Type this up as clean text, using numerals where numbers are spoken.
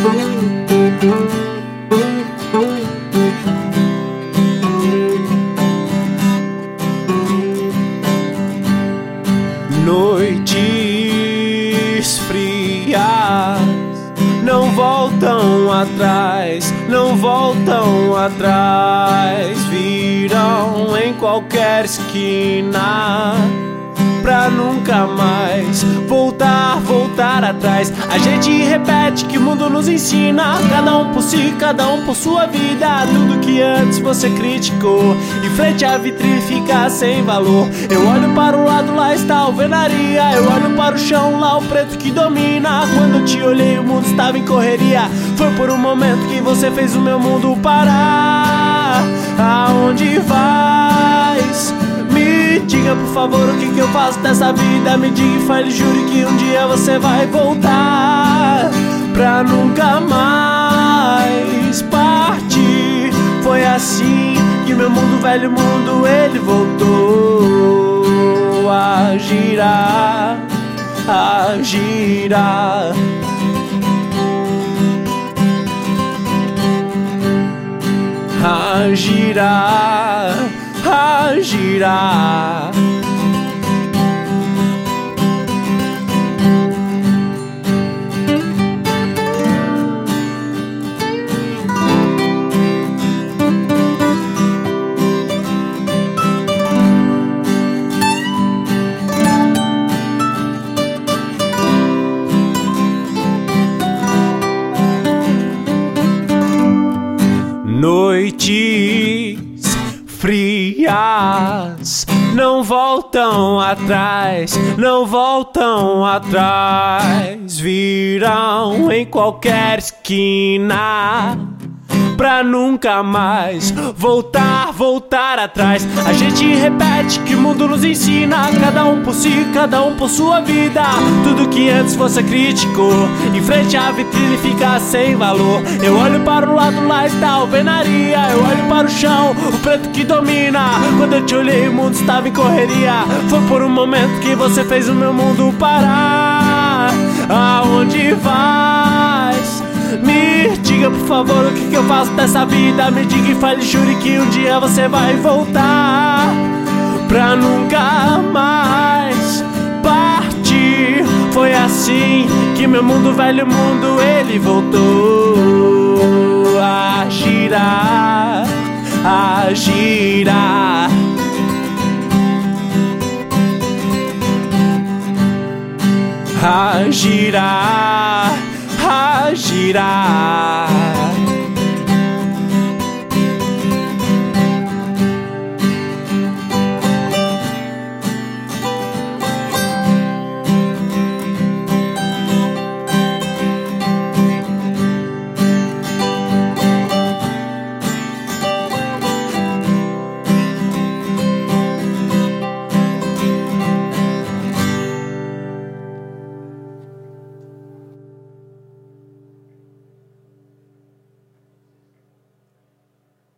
Noites frias não voltam atrás, não voltam atrás. Virão em qualquer esquina pra nunca mais voltar atrás. A gente repete que o mundo nos ensina, cada um por si, cada um por sua vida. Tudo que antes você criticou, em frente à vitrine fica sem valor. Eu olho para o lado, lá está a alvenaria. Eu olho para o chão, lá o preto que domina. Quando eu te olhei o mundo estava em correria. Foi por um momento que você fez o meu mundo parar. Aonde vais? Me diga por favor o que eu faço dessa vida. Me diga e fale, jure que um dia você vai voltar pra nunca mais partir. Foi assim que meu mundo, velho mundo, ele voltou a girar, a girar. A girar, a girar. Noites frias não voltam atrás, não voltam atrás. Virão em qualquer esquina pra nunca mais voltar atrás. A gente repete que o mundo nos ensina, cada um por si, cada um por sua vida. Tudo que antes você criticou, em frente à vitrine fica sem valor. Eu olho para o lado, lá está a alvenaria. Eu olho para o chão, o preto que domina. Quando eu te olhei o mundo estava em correria. Foi por um momento que você fez o meu mundo parar. Aonde vais? Me diga por favor o que eu faço dessa vida. Me diga e fale, jure que um dia você vai voltar pra nunca mais partir. Foi assim que meu mundo, velho mundo, ele voltou a girar, a girar. A girar, a girar.